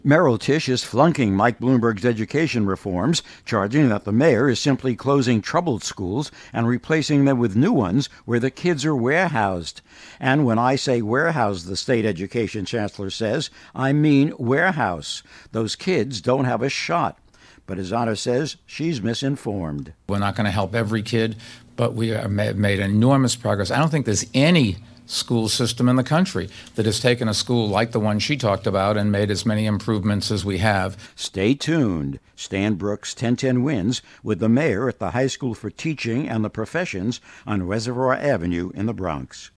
Merrill Tisch is flunking Mike Bloomberg's education reforms, charging that the mayor is simply closing troubled schools and replacing them with new ones where the kids are warehoused. And when I say warehouse, the state education chancellor says, I mean warehouse. Those kids don't have a shot. But as Anna says, she's misinformed. We're not going to help every kid, but we have made enormous progress. I don't think there's any school system in the country that has taken a school like the one she talked about and made as many improvements as we have. Stay tuned. Stan Brooks, 1010 Wins, with the mayor at the High School for Teaching and the Professions on Reservoir Avenue in the Bronx.